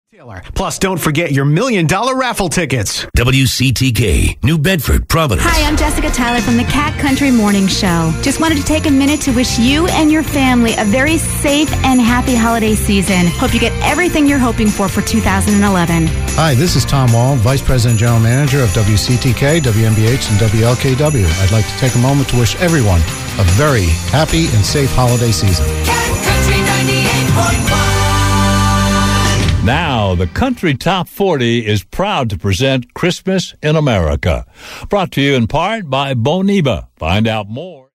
Plus, don't forget your $1 million raffle tickets. WCTK, New Bedford, Providence. Hi, I'm Jessica Tyler from the Cat Country Morning Show. Just wanted to take a minute to wish you and your family a very safe and happy holiday season. Hope you get everything you're hoping for 2011. Hi, this is Tom Wall, Vice President General Manager of WCTK, WMBH, and WLKW. I'd like to take a moment to wish everyone a very happy and safe holiday season. Cat Country 98.1. Now, the Country Top 40 is proud to present Christmas in America. Brought to you in part by Boniva. Find out more.